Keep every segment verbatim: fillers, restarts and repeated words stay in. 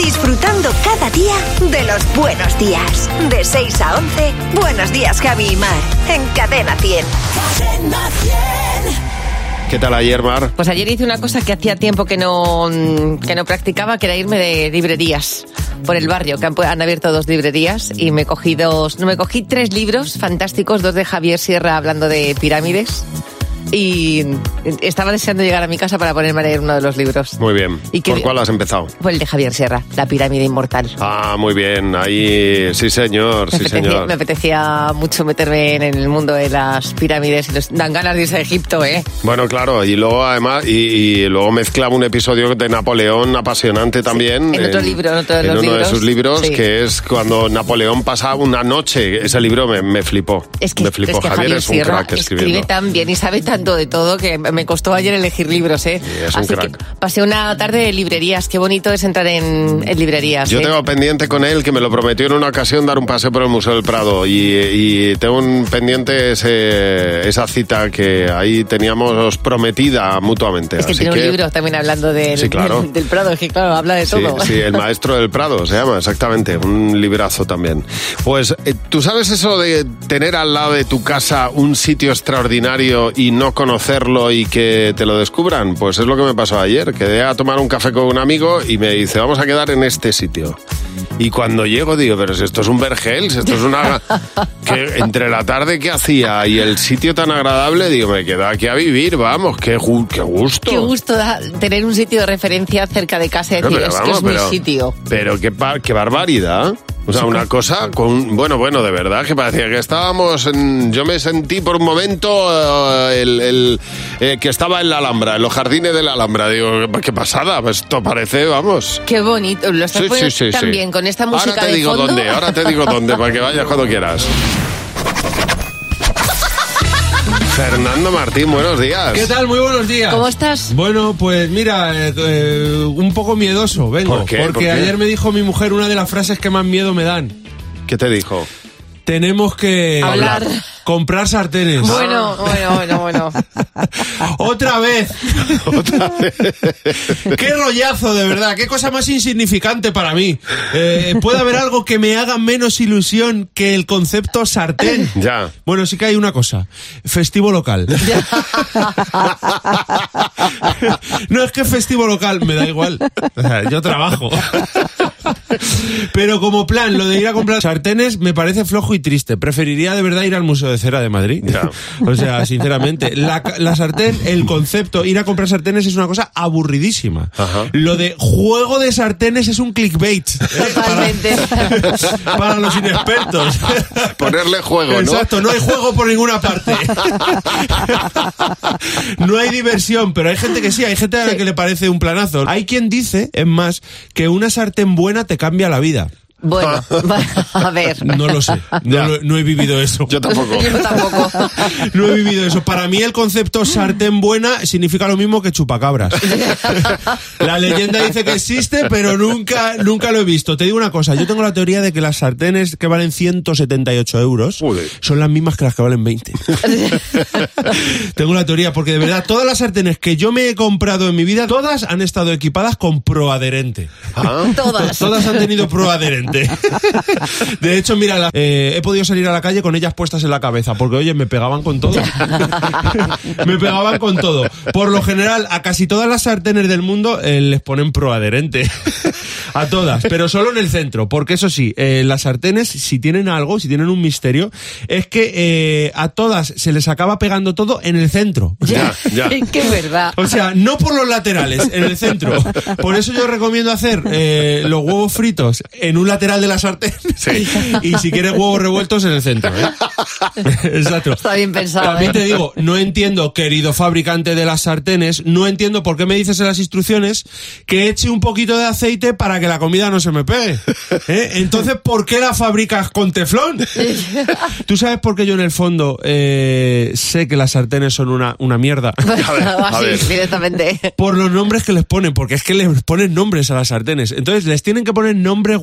disfrutando cada día de los buenos días. De seis a once, Buenos Días, Javi y Mar, en Cadena cien. Cadena cien. ¿Qué tal ayer, Mar? Pues ayer hice una cosa que hacía tiempo que no, que no practicaba, que era irme de librerías por el barrio, que han, han abierto dos librerías y me cogí dos, no me cogí tres libros fantásticos, dos de Javier Sierra hablando de pirámides. Y estaba deseando llegar a mi casa para ponerme a leer uno de los libros. Muy bien. ¿Y ¿Por cuál has empezado? Por el de Javier Sierra, La pirámide inmortal. Ah, muy bien. Ahí, sí señor, me sí apetecía, señor. Me apetecía mucho meterme en el mundo de las pirámides y los, dan ganas de irse a Egipto, ¿eh? Bueno, claro, y luego además, y, y luego mezclaba un episodio de Napoleón apasionante también. Sí, en otro en, libro, en otro de en los uno libros. de sus libros, Sí. que es cuando Napoleón pasaba una noche. Ese libro me, me flipó. Es que, me flipó. es que Javier, Javier es un Sierra crack escribiendo. escribe tan bien y sabe tanto de todo que me costó ayer elegir libros, ¿eh? Sí, es un Así crack. que pasé una tarde de librerías. Qué bonito es entrar en, en librerías. Yo ¿eh? tengo pendiente con él, que me lo prometió en una ocasión, dar un paseo por el Museo del Prado, y, y tengo un pendiente ese, esa cita que ahí teníamos prometida mutuamente. Es que Así tiene que, un libro también hablando del, Sí, claro. del, del Prado, es que claro, habla de Sí, todo. sí, El maestro del Prado se llama, exactamente, un librazo también. Pues, eh, ¿tú sabes eso de tener al lado de tu casa un sitio extraordinario y no conocerlo y que te lo descubran? Pues es lo que me pasó ayer. Quedé a tomar un café con un amigo y me dice, vamos a quedar en este sitio. Y cuando llego digo, pero si esto es un Vergels, esto es una... que entre la tarde que hacía y el sitio tan agradable, digo, me quedo aquí a vivir, vamos, qué, gu- qué gusto. Qué gusto da tener un sitio de referencia cerca de casa y decir, Pero esto vamos, es mi pero- sitio. Pero qué, bar- qué barbaridad. O sea, una cosa con... Bueno, bueno, de verdad que parecía que estábamos en... Yo me sentí por un momento eh, el, el, eh, que estaba en la Alhambra, en los jardines de la Alhambra. Digo, qué pasada, pues esto parece, vamos... Qué bonito, lo estás Sí, poniendo sí, sí, tan sí. bien con esta música Ahora te de digo fondo. dónde, ahora te digo dónde, para que vayas cuando quieras. Fernando Martín, buenos días. ¿Qué tal? Muy buenos días. ¿Cómo estás? Bueno, pues mira, eh, eh, un poco miedoso vengo. ¿Por qué? Porque ¿Por qué? ayer me dijo mi mujer una de las frases que más miedo me dan. ¿Qué te dijo? Tenemos que... Hablar. Comprar sartenes. Bueno, bueno, bueno, bueno. Otra vez. Otra vez. Qué rollazo, de verdad. Qué cosa más insignificante para mí. Eh, ¿Puede haber algo que me haga menos ilusión que el concepto sartén? Ya. Bueno, sí que hay una cosa. Festivo local. No, es que festivo local me da igual. O sea, yo trabajo. Pero como plan, lo de ir a comprar sartenes me parece flojo y triste. Preferiría de verdad ir al Museo de Cera de Madrid. Ya. O sea, sinceramente, la, la sartén, el concepto, ir a comprar sartenes es una cosa aburridísima. Ajá. Lo de juego de sartenes es un clickbait. ¿eh? Totalmente. Para, para los inexpertos. Ponerle juego, ¿no? Exacto, no hay juego por ninguna parte. No hay diversión, pero hay gente que sí, hay gente a la que le parece un planazo. Hay quien dice, es más, que una sartén buena te cambia la vida. Bueno, a ver. No lo sé, no, Ya. lo- no he vivido eso. Yo tampoco. Yo tampoco. No he vivido eso. Para mí el concepto sartén buena significa lo mismo que chupacabras. La leyenda dice que existe, pero nunca, nunca lo he visto. Te digo una cosa, yo tengo la teoría de que las sartenes que valen ciento setenta y ocho euros Joder. son las mismas que las que valen veinte. Tengo la teoría, porque de verdad, todas las sartenes que yo me he comprado en mi vida, todas han estado equipadas con proadherente. Ah. Todas. Todas han tenido proadherente. De hecho, mira, la- eh, he podido salir a la calle con ellas puestas en la cabeza, porque oye, me pegaban con todo. Me pegaban con todo. Por lo general, a casi todas las sartenes del mundo eh, les ponen proadherente. A todas, pero solo en el centro, porque eso sí, eh, las sartenes, si tienen algo, si tienen un misterio, es que eh, a todas se les acaba pegando todo en el centro. Ya, ya. Qué verdad. O sea, no por los laterales, en el centro. Por eso yo recomiendo hacer eh, los huevos fritos en un lateral de la sartén. Sí. Y si quieres huevos revueltos en el centro, ¿eh? Exacto. Está bien pensado, También ¿eh? te digo, no entiendo, querido fabricante de las sartenes, no entiendo por qué me dices en las instrucciones que eche un poquito de aceite para que la comida no se me pegue. ¿Eh? Entonces, ¿por qué la fabricas con teflón? ¿Tú sabes por qué yo en el fondo eh, sé que las sartenes son una, una mierda? A ver, a Así, ver. directamente. Por los nombres que les ponen, porque es que les ponen nombres a las sartenes. Entonces les tienen que poner nombres guays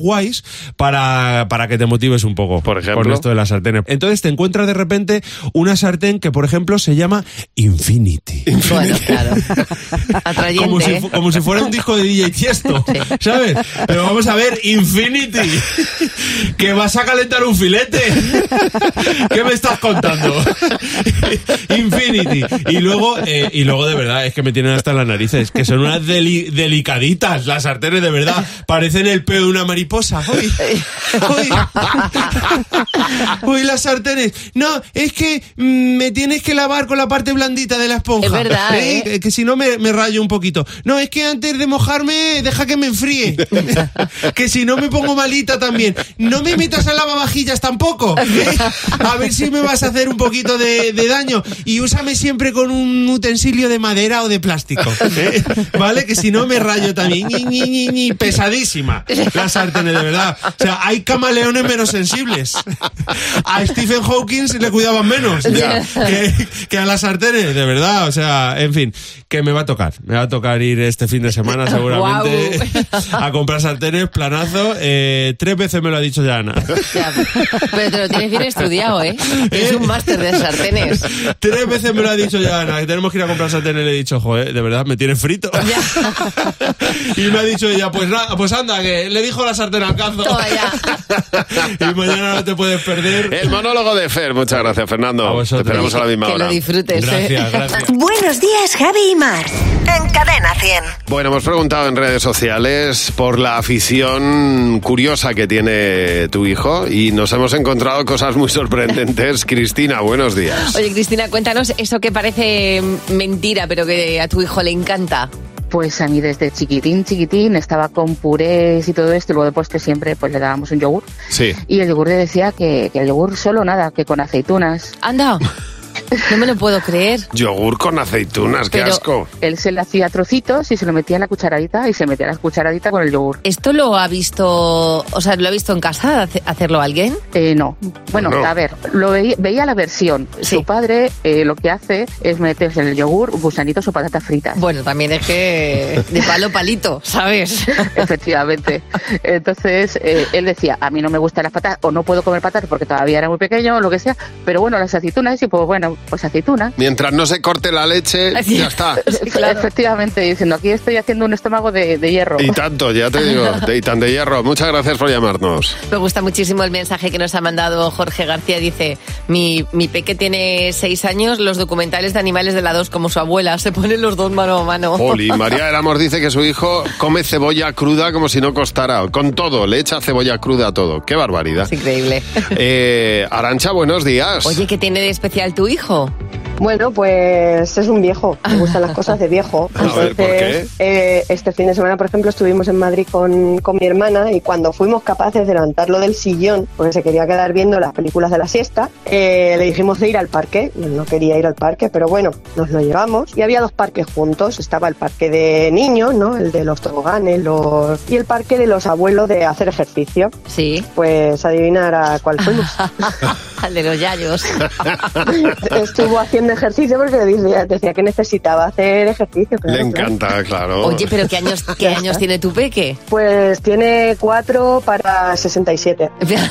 para, para que te motives un poco. Por ejemplo. Con esto de las sartenes. Entonces te encuentras de repente una sartén que, por ejemplo, se llama Infinity. Bueno, claro. Atrayente, Como si, ¿eh? como si fuera un disco de D J Tiesto, sí. ¿Sabes? Pero vamos a ver, Infinity, que vas a calentar un filete. ¿Qué me estás contando? Infinity. Y luego, eh, y luego de verdad, es que me tienen hasta las narices, que son unas deli- delicaditas las sartenes, de verdad. Parecen el peo de una mariposa. Uy, uy. Uy, las sartenes. No, es que mm, me tienes que lavar con la parte blandita de la esponja. Es verdad, ¿eh? ¿Eh? Que si no me, me rayo un poquito. No, es que antes de mojarme, deja que me enfríe. Que si no me pongo malita también. No me metas a lavavajillas tampoco, ¿eh? A ver si me vas a hacer un poquito de, de daño. Y úsame siempre con un utensilio de madera o de plástico, ¿eh? ¿Vale? Que si no me rayo también. Ni, ni, ni, ni. Pesadísima las sartenes, de verdad. O sea, hay camaleones menos sensibles. A Stephen Hawking le cuidaban menos ya, que, que a las sartenes, de verdad. O sea, en fin, que me va a tocar. Me va a tocar ir este fin de semana seguramente wow. a comprar sartenes, planazo. Eh, tres veces me lo ha dicho ya Ana. Ya, pero te lo tienes bien estudiado, ¿eh? Es un máster de sartenes. Tres veces me lo ha dicho ya Ana, que tenemos que ir a comprar sartenes. Le he dicho, joder, de verdad, me tienes frito. Y me ha dicho ella, pues nada, pues anda, que le dijo la sartén al cazo. Toma ya. Y mañana no te puedes perder el monólogo de Fer. Muchas gracias, Fernando. A vosotros. Te esperamos a la misma que hora. Que lo disfrutes. Gracias, ¿eh? gracias. Buenos días, Javi y Mar. En Cadena cien. Bueno, hemos preguntado en redes sociales por la afición curiosa que tiene tu hijo y nos hemos encontrado cosas muy sorprendentes. Cristina, buenos días. Oye, Cristina, cuéntanos eso que parece mentira, pero que a tu hijo le encanta. Pues a mí desde chiquitín, chiquitín, estaba con purés y todo esto, y luego de postre siempre pues le dábamos un yogur. Sí. Y el yogur le decía que, que el yogur solo nada, que con aceitunas. Anda. No me lo puedo creer. Yogur con aceitunas, qué Pero asco. Él se le hacía trocitos y se lo metía en la cucharadita y se metía la cucharadita con el yogur. ¿Esto lo ha visto, o sea, lo ha visto en casa hacerlo alguien? Eh, no. Bueno, no. a ver, lo veía, veía la versión. Sí. Su padre eh, lo que hace es meterse en el yogur gusanitos o patatas fritas. Bueno, también es que de palo palito, ¿sabes? Efectivamente. Entonces, eh, él decía, a mí no me gustan las patatas, o no puedo comer patatas porque todavía era muy pequeño, o lo que sea, pero bueno, las aceitunas, y pues bueno, pues aceituna. Mientras no se corte la leche, Sí. ya está. Claro. Efectivamente, diciendo, aquí estoy haciendo un estómago de, de hierro. Y tanto, ya te digo, de, y tan de hierro. Muchas gracias por llamarnos. Me gusta muchísimo el mensaje que nos ha mandado Jorge García. Dice, mi, mi peque tiene seis años, los documentales de animales de la dos como su abuela, se ponen los dos mano a mano. Oli, María del Amor dice que su hijo come cebolla cruda como si no costara. Con todo, le echa cebolla cruda a todo. ¡Qué barbaridad! Es increíble. Eh, Arantxa, buenos días. Oye, ¿qué tiene de especial tu hijo? Bueno, pues es un viejo, me gustan las cosas de viejo. A ver, ¿por qué? eh, este fin de semana, por ejemplo, estuvimos en Madrid con, con mi hermana y cuando fuimos capaces de levantarlo del sillón, porque se quería quedar viendo las películas de la siesta, eh, le dijimos de ir al parque. Él no quería ir al parque, pero bueno, nos lo llevamos y había dos parques juntos. Estaba el parque de niños, ¿no? El de los toboganes, los... y el parque de los abuelos de hacer ejercicio. Sí. Pues adivinar a cuál fuimos. Al de los yayos. Estuvo haciendo ejercicio porque decía, decía que necesitaba hacer ejercicio. Claro, Le encanta, claro. claro. Oye, pero ¿qué años, qué años tiene tu peque? Pues tiene cuatro para sesenta y siete.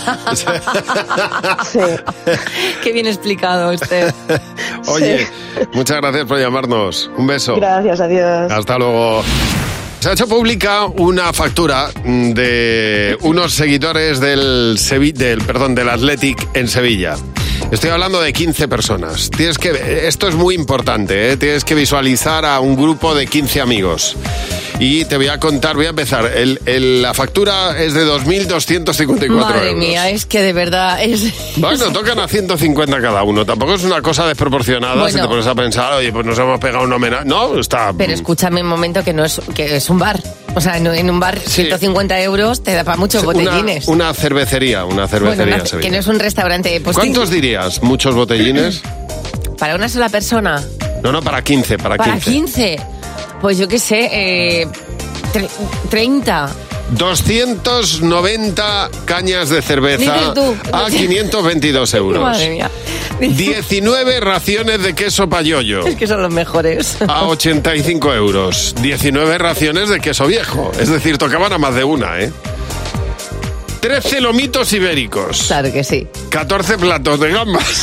Sí. Qué bien explicado este. Oye, Sí. muchas gracias por llamarnos. Un beso. Gracias, adiós. Hasta luego. Se ha hecho pública una factura de unos seguidores del, Sevi- del, perdón, del Athletic en Sevilla. Estoy hablando de quince personas. Tienes que, esto es muy importante, ¿eh? Tienes que visualizar a un grupo de quince amigos. Y te voy a contar, voy a empezar. El, el, la factura es de dos mil doscientos cincuenta y cuatro Madre euros. mía, es que de verdad es... Bueno, tocan a ciento cincuenta cada uno. Tampoco es una cosa desproporcionada Bueno. si te pones a pensar, oye, pues nos hemos pegado un homenaje. No, está... Pero escúchame un momento que no es que es un bar. O sea, no, en un bar ciento cincuenta euros te da para muchos una, botellines. una cervecería, una cervecería. Bueno, una- en Sevilla. que no es un restaurante. Pues ¿Cuántos dirías? ¿Muchos botellines? ¿Para una sola persona? No, no, para quince, para, ¿Para quince. quince? Pues yo qué sé, eh, tre- treinta. doscientos noventa cañas de cerveza Dices tú. a quinientos veintidós euros. Madre mía. diecinueve raciones de queso payollo Es que son los mejores. a ochenta y cinco euros. diecinueve raciones de queso viejo. Es decir, tocaban a más de una, ¿eh? trece lomitos ibéricos. Claro que sí. catorce platos de gambas.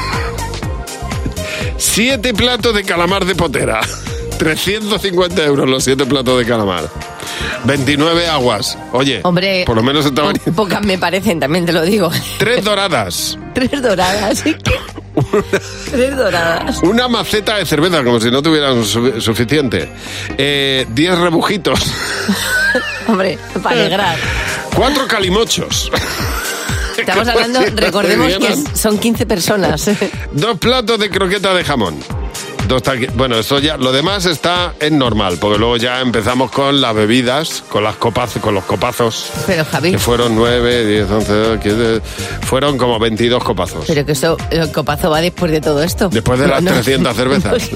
siete platos de calamar de potera. trescientos cincuenta euros los siete platos de calamar. veintinueve aguas. Oye, hombre, por lo menos estaban... po- pocas me parecen, también te lo digo. Tres doradas. Tres doradas. Tres doradas. Una maceta de cerveza, como si no tuvieran su- suficiente. Eh, diez rebujitos. Hombre, para alegrar. Cuatro calimochos. Estamos hablando, recordemos que es- son quince personas. Dos platos de croqueta de jamón. Dos taqui- bueno, esto ya, lo demás está en normal, porque luego ya empezamos con las bebidas, con las copas, con los copazos. Pero Javi, Que fueron nueve, diez, once, quince, fueron como veintidós copazos. pero que eso, el copazo va después de todo esto. Después de No, las no. trescientas cervezas.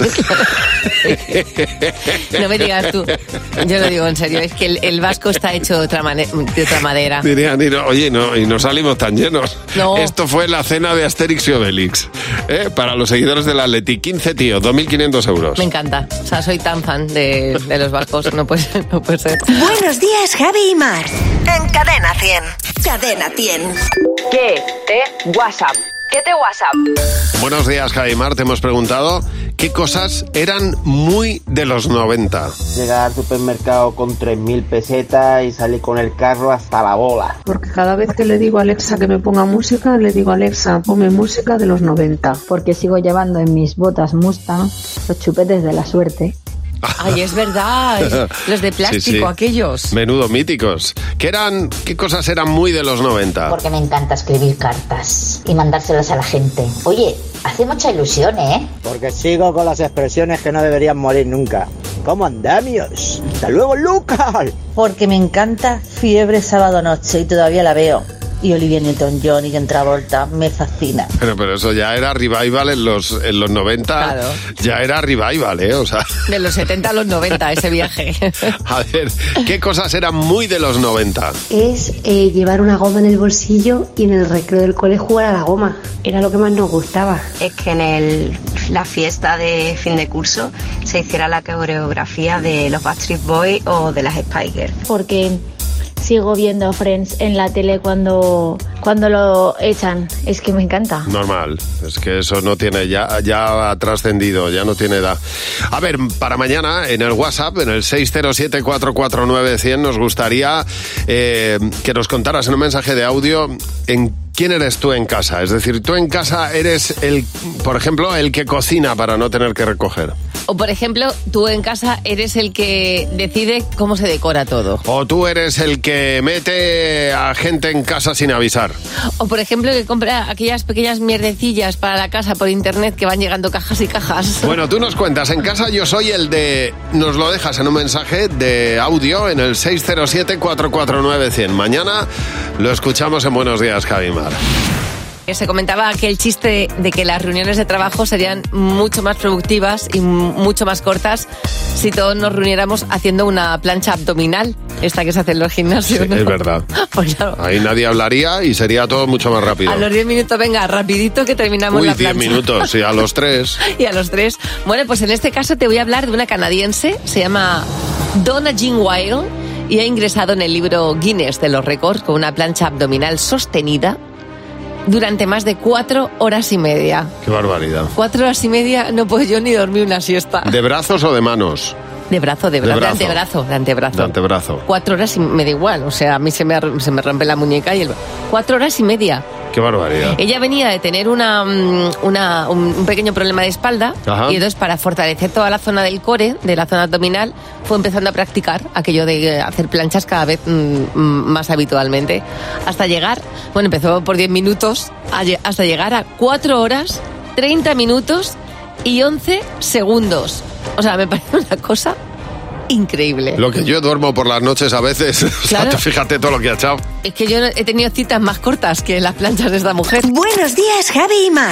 No me digas tú. Yo lo digo en serio, es que el, el vasco está hecho de otra, mane- de otra madera. Dirían, y no, oye, no, y no salimos tan llenos. No. Esto fue la cena de Asterix y Obelix. ¿eh? Para los seguidores del Atleti, quince tíos, dos mil quinientos euros. Me encanta. O sea, soy tan fan de, de los vascos. No puede ser, no puede ser. Buenos días, Javi y Mar. En Cadena cien. Cadena cien. ¿Qué te WhatsApp? ¿Qué te WhatsApp? Buenos días, Javi Mar. Te hemos preguntado qué cosas eran muy de los noventa. Llegar al supermercado con tres mil pesetas y salir con el carro hasta la bola. Porque cada vez que le digo a Alexa que me ponga música, le digo Alexa, ponme música de los noventa. Porque sigo llevando en mis botas Mustang los chupetes de la suerte. Ay, es verdad. Los de plástico, Sí, sí. aquellos. Menudo míticos. ¿Qué eran, qué cosas eran muy de los noventa? Porque me encanta escribir cartas y mandárselas a la gente. Oye, hace mucha ilusión, ¿eh? Porque sigo con las expresiones que no deberían morir nunca. ¿Cómo andamios? ¡Hasta luego, Lucas! Porque me encanta Fiebre Sábado Noche y todavía la veo. Y Olivia Newton-John y John Travolta me fascina. Pero, pero eso ya era revival en los, en los noventa. Claro. Ya era revival, ¿eh? O sea, De los setenta a los noventa, ese viaje. a ver, ¿qué cosas eran muy de los noventa? Es eh, llevar una goma en el bolsillo y en el recreo del cole jugar a la goma. Era lo que más nos gustaba. Es que en el, la fiesta de fin de curso se hiciera la coreografía de los Backstreet Boys o de las Spice Girls. Porque sigo viendo Friends en la tele cuando, cuando lo echan. Es que me encanta. Normal, es que eso no tiene, ya, ya ha trascendido, ya no tiene edad. A ver, para mañana en el WhatsApp, en el seis cero siete, cuatro cuatro nueve, cien, nos gustaría eh, que nos contaras en un mensaje de audio en quién eres tú en casa. Es decir, tú en casa eres, el, por ejemplo, el que cocina para no tener que recoger. O, por ejemplo, tú en casa eres el que decide cómo se decora todo. O tú eres el que mete a gente en casa sin avisar. O, por ejemplo, que compra aquellas pequeñas mierdecillas para la casa por internet que van llegando cajas y cajas. Bueno, tú nos cuentas, en casa yo soy el de... Nos lo dejas en un mensaje de audio en el seis cero siete, cuatro cuatro nueve, cien. Mañana lo escuchamos en Buenos Días, Javi Mar. Se comentaba aquel chiste de que las reuniones de trabajo serían mucho más productivas y mucho más cortas si todos nos reuniéramos haciendo una plancha abdominal, esta que se hace en los gimnasios, Sí, ¿no? es verdad. Pues claro, Ahí nadie hablaría y sería todo mucho más rápido. a los diez minutos, venga, rapidito que terminamos Uy, la diez plancha. minutos, y a los tres. Y a los tres. Bueno, pues en este caso te voy a hablar de una canadiense, se llama Donna Jean Wild y ha ingresado en el libro Guinness de los récords con una plancha abdominal sostenida durante más de cuatro horas y media. Qué barbaridad. Cuatro horas y media no puedo yo ni dormir una siesta. ¿De brazos o de manos? De brazo, de, De bra- de brazo. antebrazo, de antebrazo. De antebrazo. Cuatro horas y me da igual, o sea, a mí se me, ar- se me rompe la muñeca y el... Cuatro horas y media. Qué barbaridad. Ella venía de tener una, mm, una, un un pequeño problema de espalda. Ajá. Y entonces para fortalecer toda la zona del core, de la zona abdominal, fue empezando a practicar aquello de eh, hacer planchas cada vez mm, mm, más habitualmente. Hasta llegar, bueno, empezó por diez minutos, a lle- hasta llegar a cuatro horas, treinta minutos y once segundos. O sea, me parece una cosa increíble. Lo que yo duermo por las noches a veces. O sea, Claro. tú fíjate todo lo que ha echado. Es que yo he tenido citas más cortas que las planchas de esta mujer. Buenos días, Javi y Mar.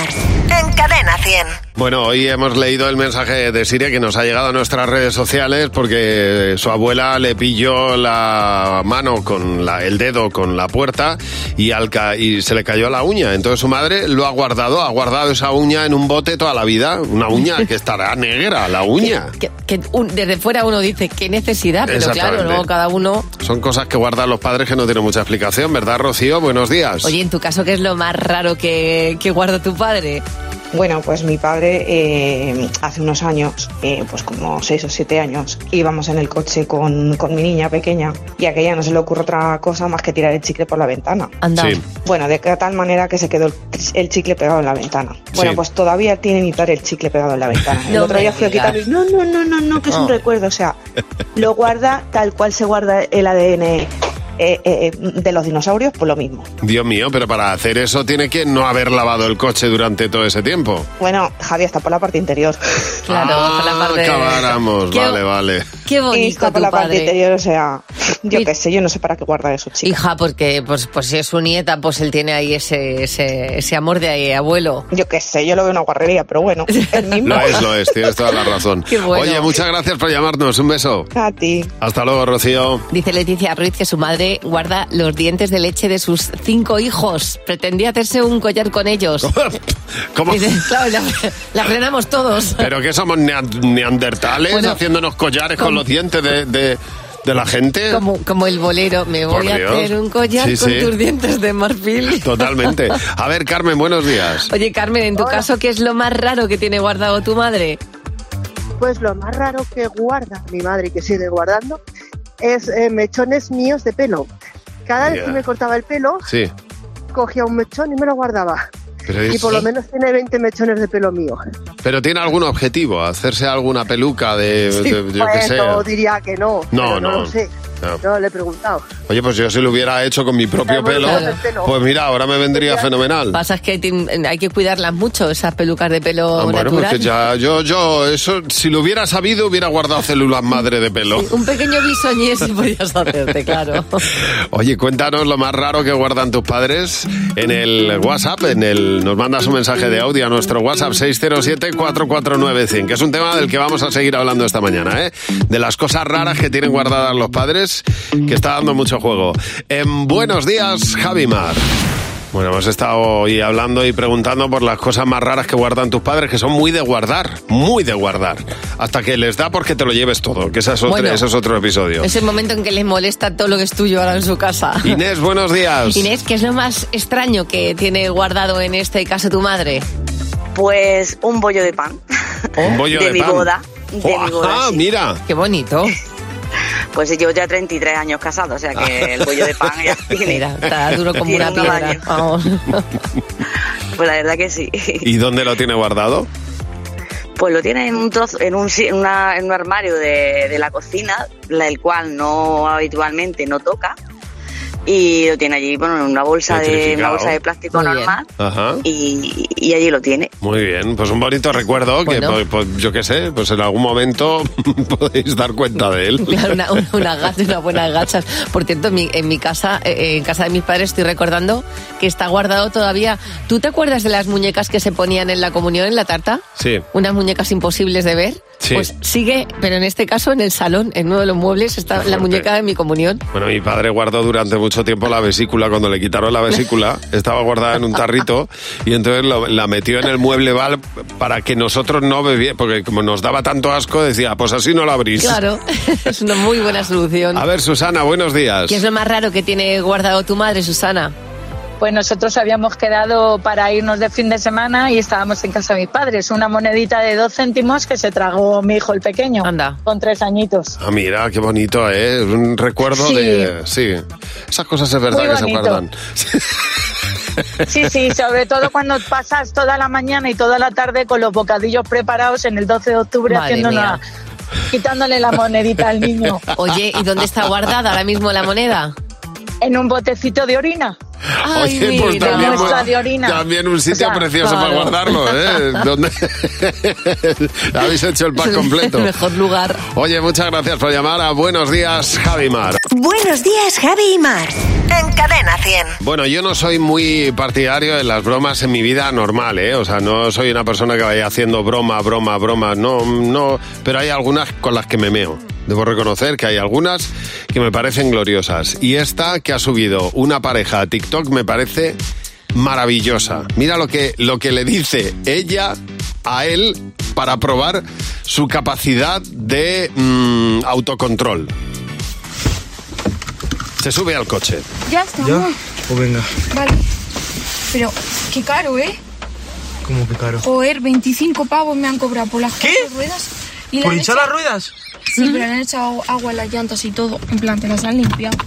en Cadena cien. Bueno, hoy hemos leído el mensaje de Siria que nos ha llegado a nuestras redes sociales porque su abuela le pilló la mano con la, el dedo con la puerta y, al ca- y se le cayó la uña. Entonces su madre lo ha guardado, ha guardado esa uña en un bote toda la vida. Una uña que estará negra, la uña. Que, que un- desde fuera uno dice qué necesidad, pero claro, luego cada uno... Son cosas que guardan los padres que no tienen mucha explicación, ¿verdad, Rocío? Buenos días. Oye, en tu caso, ¿qué es lo más raro que, que guarda tu padre? Bueno, pues mi padre eh, hace unos años, eh, pues como seis o siete años, íbamos en el coche con, con mi niña pequeña y a aquella no se le ocurre otra cosa más que tirar el chicle por la ventana. Anda. Sí. Bueno, de tal manera que se quedó el, el chicle pegado en la ventana. Bueno, Sí. pues todavía tiene mi padre el chicle pegado en la ventana. El No otro me día fui a digas. quitarlo y no, no, no, no, no, que es un Oh. recuerdo. O sea, lo guarda tal cual se guarda el A D N eh, eh, de los dinosaurios, pues lo mismo. Dios mío, pero para hacer eso tiene que no haber lavado el coche durante todo ese tiempo. Bueno, Javi, está por la parte interior. Claro, ah, por la parte de- acabáramos, Qué- vale, vale. Qué Y bonito está tu por la parte padre. interior, o sea, yo qué sé, yo no sé para qué guarda eso, chica. Hija, porque pues, pues si es su nieta, pues él tiene ahí ese, ese, ese amor de ahí, abuelo. Yo qué sé, yo lo veo una guarrería, pero bueno, el mismo. Lo es, lo es, tienes toda la razón. Qué bueno. Oye, muchas gracias por llamarnos, un beso. A ti. Hasta luego, Rocío. Dice Leticia Ruiz que su madre guarda los dientes de leche de sus cinco hijos. Pretendía hacerse un collar con ellos. ¿Cómo? Dice, claro, la, la frenamos todos. ¿Pero qué somos, nean- neandertales Bueno, haciéndonos collares con ¿cómo? los dientes de, de, de la gente? Como, como el bolero, me Por voy a Dios. hacer un collar Sí, con sí. tus dientes de marfil. Totalmente. A ver, Carmen, buenos días. Oye, Carmen, en tu caso, ¿qué es lo más raro que tiene guardado tu madre? Pues lo más raro que guarda mi madre y que sigue guardando es eh, mechones míos de pelo. Cada vez Ya. que me cortaba el pelo, Sí. cogía un mechón y me lo guardaba. Pero, Y es- por lo menos tiene veinte mechones de pelo mío. pero tiene algún objetivo, hacerse alguna peluca de, de- yo qué sé. Bueno, diría que no. No, pero no, no. lo sé. No. No, le he preguntado. Oye, pues yo si lo hubiera hecho con mi propio Claro, pelo, claro. Pelo. pues mira, ahora me vendría fenomenal. Pasa es que tin- hay que cuidarlas mucho, esas pelucas de pelo Ah, bueno, natural. porque ya, yo, yo, eso, si lo hubiera sabido, hubiera guardado células madre de pelo. Un pequeño bisoñé si podías hacerte, claro. Oye, cuéntanos lo más raro que guardan tus padres en el WhatsApp, en el, nos mandas un mensaje de audio a nuestro WhatsApp seis cero siete, cuatro cuatro nueve, cien, que es un tema del que vamos a seguir hablando esta mañana, ¿eh? De las cosas raras que tienen guardadas los padres, que está dando mucho juego. En Buenos Días, Javi Mar. Bueno, hemos estado hoy hablando y preguntando por las cosas más raras que guardan tus padres, que son muy de guardar, muy de guardar. Hasta que les da porque te lo lleves todo, que ese es otro, Bueno, ese es otro episodio. Es el momento en que les molesta todo lo que es tuyo ahora en su casa. Inés, buenos días. Inés, ¿qué es lo más extraño que tiene guardado en este caso tu madre? Pues un bollo de pan. Un bollo de, mi pan. boda. De ¡Oh, mi boda, ah, sí. mira! Qué bonito. Pues yo ya treinta y tres años casado, o sea que el bollo de pan ya tiene. Mira, está duro como tiene una unos piedra. años. Vamos. Pues la verdad que sí. ¿Y dónde lo tiene guardado? Pues lo tiene en un trozo, en un, si- en una- en un armario de, de la cocina, la- el cual no habitualmente no toca. Y lo tiene allí, bueno, en una bolsa de Petrificado. una bolsa de plástico Muy bien. normal. Ajá. Y, y allí lo tiene. Muy bien, pues un bonito recuerdo que, Bueno. pues, pues, yo qué sé, pues en algún momento podéis dar cuenta de él. Claro, una, una, unas gachas, unas buenas gachas. Por cierto, en mi, en mi casa, eh, en casa de mis padres, estoy recordando que está guardado todavía. ¿Tú te acuerdas de las muñecas que se ponían en la comunión, en la tarta? Sí. Unas muñecas imposibles de ver. Sí. Pues sigue, pero en este caso en el salón, en uno de los muebles, está la muñeca de mi comunión. Bueno, mi padre guardó durante mucho tiempo la vesícula. Cuando le quitaron la vesícula, estaba guardada en un tarrito y entonces lo- la metió en el mueble bar para que nosotros no bebiéramos, porque como nos daba tanto asco, decía, pues así no la abrís. Claro, es una muy buena solución. A ver, Susana, buenos días. ¿Qué es lo más raro que tiene guardado tu madre, Susana? Pues nosotros habíamos quedado para irnos de fin de semana y estábamos en casa de mis padres. Una monedita de dos céntimos que se tragó mi hijo el pequeño. Anda. Con tres añitos. Ah, mira, qué bonito, ¿eh? Un recuerdo Sí. de... Sí, esas cosas es verdad Muy que se bonito. guardan. Sí, sí, sobre todo cuando pasas toda la mañana y toda la tarde con los bocadillos preparados en el doce de octubre Madre haciendo mía. una... quitándole la monedita al niño. Oye, ¿y dónde está guardada ahora mismo la moneda? En un botecito de orina. Ay, Oye, pues mira. también, Muestra de orina. también un sitio O sea, precioso claro. para guardarlo, ¿eh? Donde habéis hecho el pack completo. El mejor lugar. Oye, muchas gracias por llamar a Buenos Días, Javi Mar. Buenos días, Javi y Mar. En Cadena cien. Bueno, yo no soy muy partidario de las bromas en mi vida normal, ¿eh? O sea, no soy una persona que vaya haciendo broma, broma, broma, no, no, pero hay algunas con las que me meo. Debo reconocer que hay algunas que me parecen gloriosas. Y esta que ha subido una pareja a TikTok me parece maravillosa. Mira lo que, lo que le dice ella a él para probar su capacidad de mmm, autocontrol. Se sube al coche. Ya estamos. ¿Ya? Pues venga. Vale. Pero, qué caro, ¿eh? ¿Cómo que caro? Joder, veinticinco pavos me han cobrado por las ¿Qué? cuatro ruedas. Y le ¿Por han hinchar echado- las ruedas? Sí, pero le han echado agua en las llantas y todo. En plan, te las han limpiado.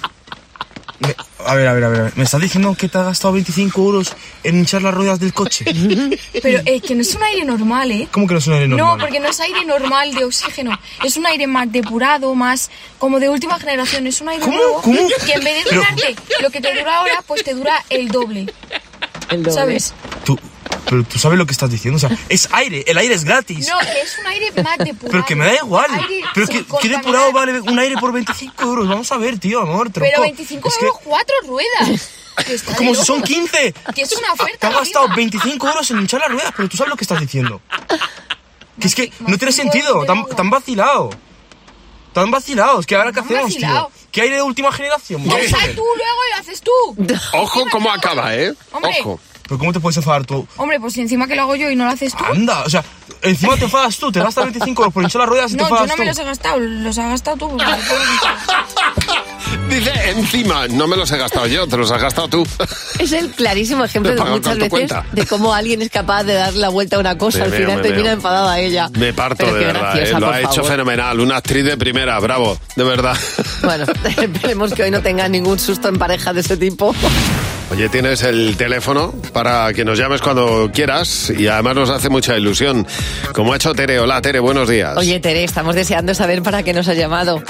Me- a ver, a ver, a ver. ¿Me estás diciendo que te has gastado veinticinco euros en hinchar las ruedas del coche? Pero es que no es un aire normal, ¿eh? ¿Cómo que no es un aire normal? No, porque no es aire normal de oxígeno. Es un aire más depurado, más como de última generación. Es un aire ¿Cómo? nuevo ¿Cómo? que en vez de Pero- durarte lo que te dura ahora, pues te dura el doble. El doble. ¿Sabes? Tú, pero tú sabes lo que estás diciendo. O sea, es aire. El aire es gratis. No, que es un aire más depurado. Pero que me da igual. Aire Pero sin que, ¿qué contaminar. depurado vale un aire por veinticinco euros? Vamos a ver, tío, amor, tronco. Pero veinticinco Es que- euros, cuatro ruedas. Que está de Como si son locos. quince. Que es una oferta. Te has gastado arriba. veinticinco euros en hinchar las ruedas, pero tú sabes lo que estás diciendo. Que es que no tiene cinco sentido. euros de Tan, agua. tan vacilado. Tan vacilados. ¿Qué ahora qué Tan hacemos, tío? vacilado. ¿Qué aire de última generación? Pues Vamos a haz ver. tú luego y lo haces tú. Ojo cómo acaba, ¿eh? Hombre. Ojo. ¿Pero cómo te puedes enfadar tú? Hombre, pues si encima que lo hago yo y no lo haces tú. Anda, o sea, encima te enfadas tú, te gastas veinticinco euros por hinchar las ruedas y te No, yo enfadas no tú. me los he gastado, los has gastado tú. porque te puedo decir. Dice encima, no me los he gastado yo, te los has gastado tú. Es el clarísimo ejemplo Me de pagan muchas con tu veces cuenta. de cómo alguien es capaz de darle la vuelta a una cosa. Me Al veo, final me termina veo. enfadada a ella. Me parto Pero de qué verdad, graciosa, ¿eh? Lo por ha hecho favor. fenomenal. Una actriz de primera, bravo, de verdad. Bueno, esperemos que hoy no tenga ningún susto en pareja de ese tipo. Oye, tienes el teléfono para que nos llames cuando quieras y además nos hace mucha ilusión. Como ha hecho Tere. Hola, Tere, buenos días. Oye, Tere, estamos deseando saber para qué nos has llamado.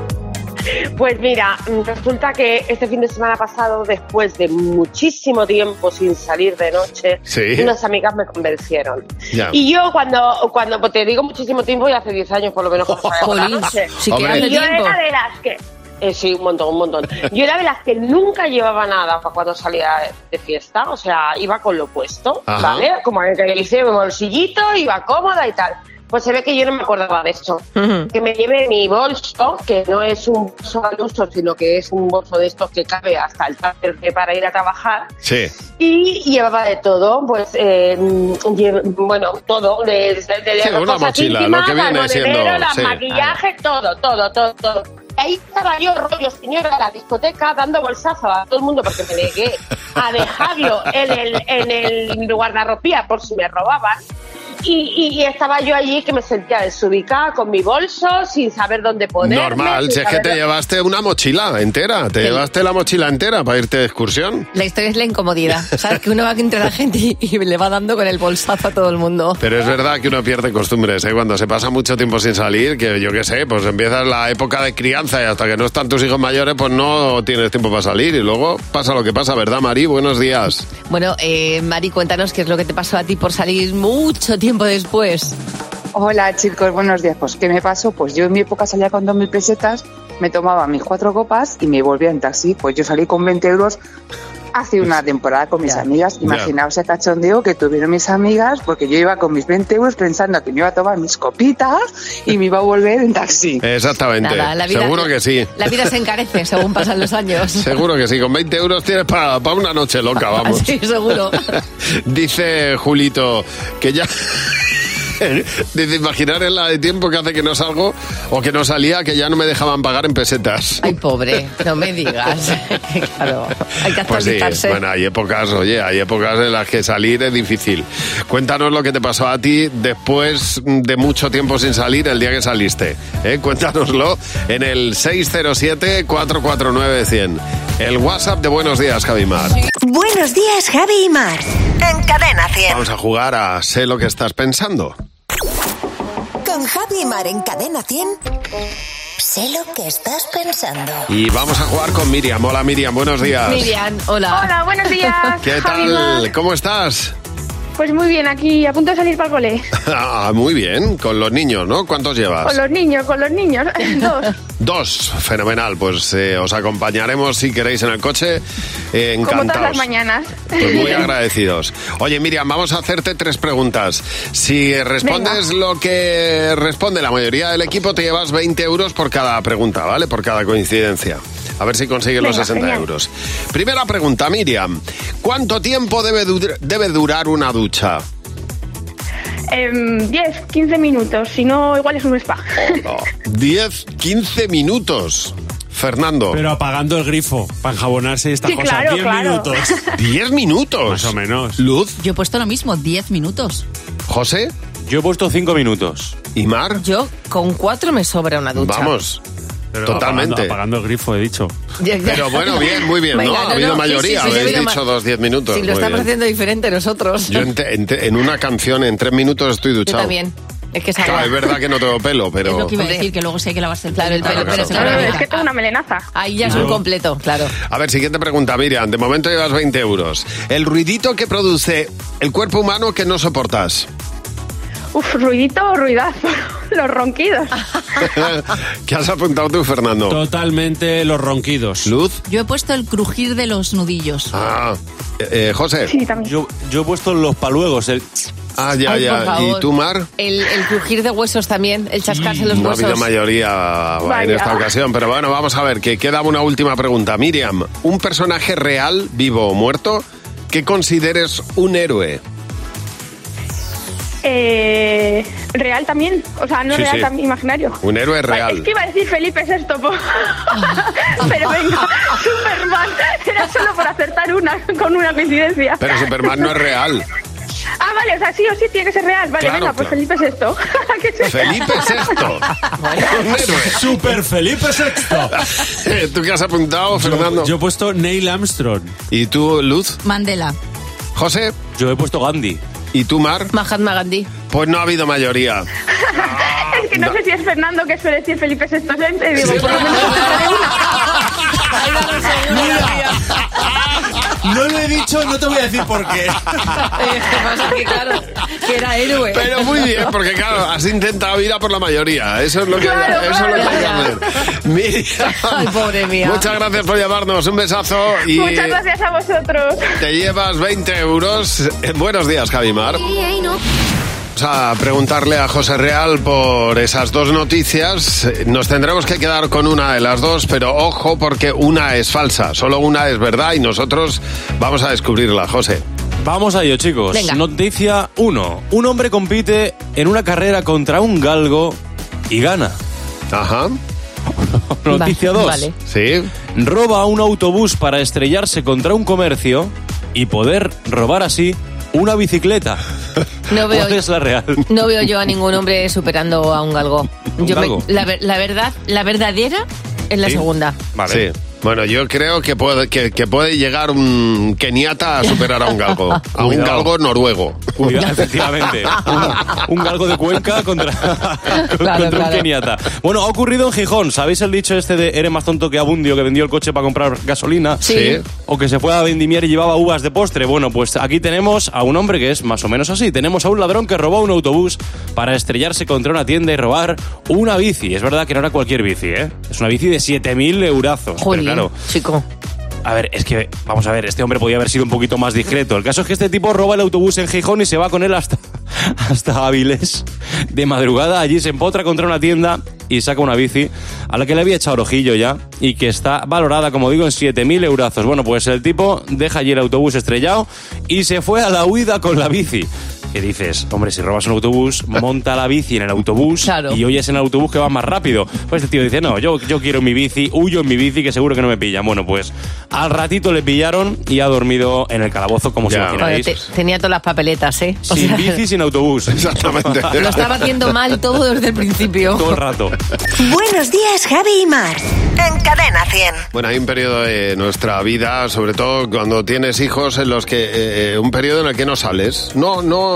Pues mira, resulta que este fin de semana pasado, después de muchísimo tiempo sin salir de noche, Sí. unas amigas me convencieron. Ya. Y yo cuando, cuando pues te digo muchísimo tiempo, y hace diez años por lo menos que no salía por la Jolín, noche. sí que Hombre. hace Y yo tiempo. era de las que... eh, sí, un montón, un montón. Yo era de las que nunca llevaba nada para cuando salía de fiesta, o sea, iba con lo puesto, Ajá. ¿vale? Como el que dice, mi bolsillito, iba cómoda y tal. Pues se ve que yo no me acordaba de eso. Que me llevé mi bolso, que no es un bolso al uso, sino que es un bolso de estos que cabe hasta el tupper para ir a trabajar. Sí. Y llevaba de todo, pues, eh, lle- bueno, todo, desde de, de Sí, las una cosas mochila, lo íntimas, que viene al monedero, siendo, las sí. maquillaje, todo, todo, todo, todo. Ahí estaba yo, rollo señora, a la discoteca, dando bolsazo a todo el mundo porque me negué a dejarlo en el, en el guardarropía por si me robaban. Y, y, y estaba yo allí que me sentía desubicada con mi bolso, sin saber dónde ponerme. Normal, sin si es que saber te dónde- llevaste una mochila entera, te Sí. llevaste la mochila entera para irte de excursión. La historia es la incomodidad. ¿Sabes? Que uno va entre la gente y, y le va dando con el bolsazo a todo el mundo. Pero es verdad que uno pierde costumbres, ¿eh? Cuando se pasa mucho tiempo sin salir, que yo qué sé, pues empiezas la época de crianza y hasta que no están tus hijos mayores, pues no tienes tiempo para salir y luego pasa lo que pasa, ¿verdad, Mari? Buenos días. Bueno, eh, Mari, cuéntanos qué es lo que te pasó a ti por salir mucho tiempo después. Hola chicos, buenos días. Pues ¿qué me pasó? Pues yo en mi época salía con dos mil pesetas, me tomaba mis cuatro copas y me volvía en taxi. Pues yo salí con veinte euros hace una temporada con mis Ya. amigas. Ya. Imaginaos el cachondeo que tuvieron mis amigas porque yo iba con mis veinte euros pensando que me iba a tomar mis copitas y me iba a volver en taxi. Exactamente, Nada, la vida- seguro que sí. La vida se encarece según pasan los años. Seguro que sí, con veinte euros tienes para una noche loca, vamos. Sí, seguro. Dice Julito que ya... Dice, imaginar en la de tiempo que hace que no salgo o que no salía, que ya no me dejaban pagar en pesetas. Ay, pobre, no me digas. Claro, hay que Pues sí, actualizarse. bueno, hay épocas, oye, hay épocas en las que salir es difícil. Cuéntanos lo que te pasó a ti después de mucho tiempo sin salir, el día que saliste. ¿eh? Cuéntanoslo en el seis cero siete, cuatro cuatro nueve, cien. El WhatsApp de Buenos Días, Javi Mar. Buenos días, Javi y Mar. En Cadena cien. Vamos a jugar a Sé lo que estás pensando. Con Javi y Mar en Cadena cien. Sé lo que estás pensando. Y vamos a jugar con Miriam. Hola Miriam, buenos días. Miriam, hola. Hola, buenos días. ¿Qué tal? ¿Cómo estás? Pues muy bien, aquí a punto de salir para el cole. Ah, muy bien, con los niños, ¿no? ¿Cuántos llevas? Con los niños, con los niños, dos. Dos, fenomenal. Pues eh, os acompañaremos si queréis en el coche. Eh, encantados. Como todas las mañanas. Pues muy agradecidos. Oye, Miriam, vamos a hacerte tres preguntas. Si respondes Venga. lo que responde la mayoría del equipo, te llevas veinte euros por cada pregunta, ¿vale? Por cada coincidencia. A ver si consigues los sesenta genial. euros. Primera pregunta, Miriam. ¿Cuánto tiempo debe, dur- debe durar una ducha? diez, quince minutos, si no, igual es un spa. Oh, no. diez, quince minutos. Fernando. Pero apagando el grifo para enjabonarse y estas sí, cosas. Claro, diez claro. minutos. diez minutos. Más o menos. Luz. Yo he puesto lo mismo, diez minutos. José. Yo he puesto cinco minutos. ¿Y Mar? Yo con cuatro me sobra una ducha. Vamos. Pero totalmente. Apagando, apagando el grifo, he dicho. Pero bueno, bien, muy bien, Venga, ¿no? Ha no, habido no, mayoría, sí, sí, sí, habéis sí, dicho ma- dos, diez minutos. Sí, lo muy estamos bien. haciendo diferente nosotros. Yo en, te- en, te- en una canción, en tres minutos estoy Yo duchado. también. Es que es Claro, agua. es verdad que no tengo pelo, pero... Es lo que iba a decir, que luego sí hay que lavarse el pelo. Claro, el pelo, Claro, pero claro, se claro. queda Es que tengo una melenaza. Ahí ya es un completo, claro. A ver, siguiente pregunta, Miriam. De momento llevas veinte euros. El ruidito que produce el cuerpo humano que no soportas. Uf, ruidito o ruidazo. Los ronquidos. ¿Qué has apuntado tú, Fernando? Totalmente los ronquidos. ¿Luz? Yo he puesto el crujir de los nudillos. Ah, eh, eh, José. Sí, también. Yo, yo he puesto los paluegos. El... Ah, ya, Ay, por ya. favor. ¿Y tú, Mar? El, el crujir de huesos también, el chascarse los No ha huesos. habido mayoría en Vaya. esta ocasión, pero bueno, vamos a ver, que queda una última pregunta. Miriam, un personaje real, vivo o muerto, que consideres un héroe. Eh, real también. O sea, no Sí, real, sí. también imaginario. Un héroe Vale, real. es que iba a decir Felipe sexto, po. Pero venga, Superman. Era solo por acertar una con una coincidencia. Pero Superman no es real. Ah, vale, o sea, sí o sí tiene que ser real. Vale, Claro, venga, pues claro. Felipe sexto. ¿Qué se- Felipe sexto. Un héroe. ¡Super Felipe sexto! ¿Tú qué has apuntado, Fernando? Yo, yo he puesto Neil Armstrong. ¿Y tú, Luz? Mandela. ¿José? Yo he puesto Gandhi. ¿Y tú, Mar? Mahatma Gandhi. Pues no ha habido mayoría. Es que no, No. sé si es Fernando que suele decir Felipe sexto siempre. Digo, por lo menos No lo he dicho, no te voy a decir por qué. ¿Qué pasa? Que claro, que era héroe. Pero muy bien, porque claro, has intentado ir a por la mayoría. Eso es lo que, Claro, eso es lo que hay que claro. hacer. Miriam, Ay, pobre mía. muchas gracias por llamarnos. Un besazo y muchas gracias a vosotros. te llevas veinte euros. Eh, Buenos días, Javimar. Vamos a preguntarle a José Real por esas dos noticias. Nos tendremos que quedar con una de las dos, pero ojo porque una es falsa. Solo una es verdad y nosotros vamos a descubrirla, José. Vamos a ello, chicos. Venga. Noticia uno. Un hombre compite en una carrera contra un galgo y gana. Ajá. Noticia dos. Vale. Sí. Roba un autobús para estrellarse contra un comercio y poder robar así una bicicleta. No veo, ¿Cuál es la real? no veo yo a ningún hombre superando a un galgo. ¿Un Yo me- galgo? la, ver- la verdad, la verdadera es la ¿Sí? segunda. Vale. Sí. Bueno, yo creo que puede, que, que puede llegar un keniata a superar a un galgo. A un Cuidado. galgo noruego. Cuidado, efectivamente. Un, un galgo de Cuenca contra, contra un claro. keniata. Bueno, ha ocurrido en Gijón. ¿Sabéis el dicho este de eres más tonto que Abundio, que vendió el coche para comprar gasolina? Sí. O que se fue a vendimiar y llevaba uvas de postre. Bueno, pues aquí tenemos a un hombre que es más o menos así. Tenemos a un ladrón que robó un autobús para estrellarse contra una tienda y robar una bici. Es verdad que no era cualquier bici, ¿eh? Es una bici de siete mil eurazos. Pero Jolín, claro, chico. a ver, es que, vamos a ver, este hombre podía haber sido un poquito más discreto. El caso es que este tipo roba el autobús en Gijón y se va con él hasta, hasta Áviles. De madrugada, allí se empotra contra una tienda y saca una bici a la que le había echado ojillo ya y que está valorada, como digo, en siete mil eurazos. Bueno, pues el tipo deja allí el autobús estrellado y se fue a la huida con la bici. Que dices, hombre, si robas un autobús, monta la bici en el autobús Claro. y oyes en el autobús que va más rápido. Pues este tío dice, no, yo, yo quiero mi bici, huyo en mi bici que seguro que no me pillan. Bueno, pues al ratito le pillaron y ha dormido en el calabozo, como Ya. se Joder, imagináis. te- tenía todas las papeletas, ¿eh? O Sin sea, bici, sin autobús. Exactamente. lo estaba haciendo mal todo desde el principio. Todo el rato. Buenos días, Javi y Mar. En Cadena cien. Bueno, hay un periodo de nuestra vida, sobre todo cuando tienes hijos, en los que eh, un periodo en el que no sales. No, no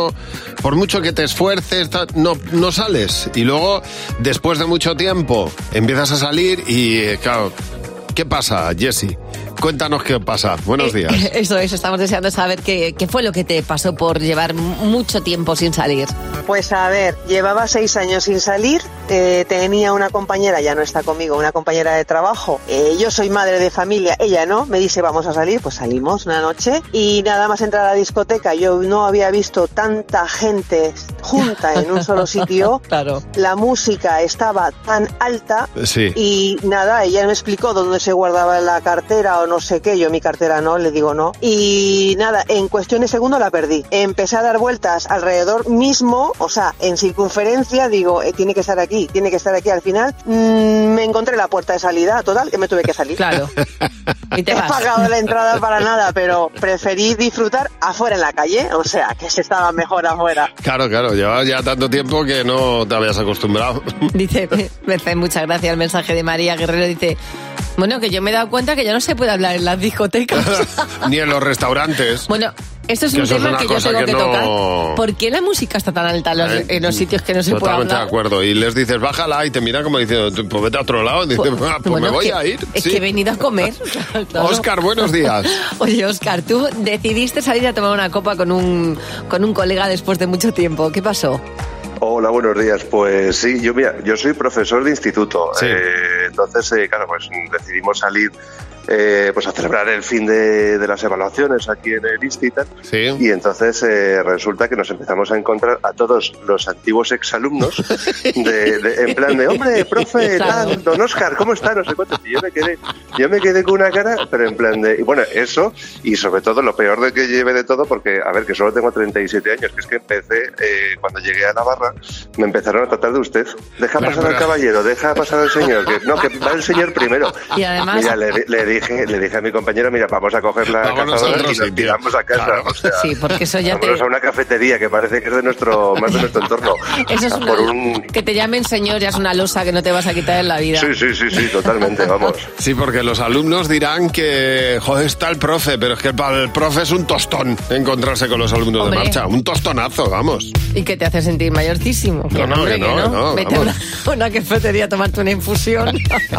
no, por mucho que te esfuerces, no, no sales. Y luego, después de mucho tiempo, empiezas a salir y, claro, ¿qué pasa, Jessie? Cuéntanos qué pasa. Buenos días. Eh, eso es, estamos deseando saber qué, qué fue lo que te pasó por llevar mucho tiempo sin salir. Pues a ver, llevaba seis años sin salir, eh, tenía una compañera, ya no está conmigo, una compañera de trabajo, eh, yo soy madre de familia, ella no, me dice vamos a salir, pues salimos una noche y nada más entrar a la discoteca, yo no había visto tanta gente junta en un solo sitio, claro. La música estaba tan alta sí. Y nada, ella me explicó dónde se guardaba la cartera o no sé qué, yo mi cartera no, le digo no, y nada, en cuestión de segundo la perdí, empecé a dar vueltas alrededor mismo, o sea, en circunferencia, digo, eh, tiene que estar aquí, tiene que estar aquí. Al final mmm, me encontré la puerta de salida, total, que me tuve que salir. Claro. ¿Y te He vas? pagado la entrada para nada, pero preferí disfrutar afuera en la calle, o sea, que se estaba mejor afuera. Claro, claro, llevabas ya tanto tiempo que no te habías acostumbrado. Dice, me hace muchas gracias el mensaje de María Guerrero, dice... Bueno, que yo me he dado cuenta que ya no se puede hablar en las discotecas. Ni en los restaurantes. Bueno, esto es que un tema es que yo tengo que, que no... tocar. ¿Por qué la música está tan alta en los, eh, en los sitios que no se puede hablar? Totalmente de acuerdo. Y les dices, bájala y te mira como diciendo, pues vete a otro lado. Y dices, pues, pues bueno, me voy que, a ir. Es sí. que he venido a comer. Claro. Óscar, buenos días. Oye, Óscar, tú decidiste salir a tomar una copa con un, con un colega después de mucho tiempo. ¿Qué pasó? Hola, buenos días. Pues sí, yo mira, yo soy profesor de instituto. Sí. Eh, entonces, eh, claro, pues decidimos salir eh, pues a celebrar el fin de, de las evaluaciones aquí en el Instituto. Sí. Y entonces eh, resulta que nos empezamos a encontrar a todos los antiguos exalumnos de, de, en plan de, hombre, profe, tal, don Óscar, ¿cómo está? No sé cuánto. Y yo me quedé, yo me quedé con una cara, pero en plan de, y bueno, eso, y sobre todo lo peor de que lleve de todo, porque, a ver, que solo tengo treinta y siete años, que es que empecé, eh, cuando llegué a Navarra, me empezaron a tratar de usted. Deja pero, pasar pero... al caballero, deja pasar al señor, que no, que va el señor primero. Y además... Mira, le, le dije, le dije a mi compañero, mira, vamos a coger la cazadora y nos tiramos a casa. Claro. O sea, sí, porque eso ya vámonos te... a una cafetería que parece que es de nuestro, más de nuestro entorno. Eso es una... Por un... Que te llamen señor ya es una losa que no te vas a quitar en la vida. Sí, sí, sí, sí, totalmente, vamos. Sí, porque los alumnos dirán que, joder, está el profe, pero es que para el profe es un tostón encontrarse con los alumnos Hombre. de marcha. Un tostonazo, vamos. Y que te hace sentir mayorcísimo. No, no, hombre, que no, que no. no, Vete a una, una cafetería a tomarte una infusión.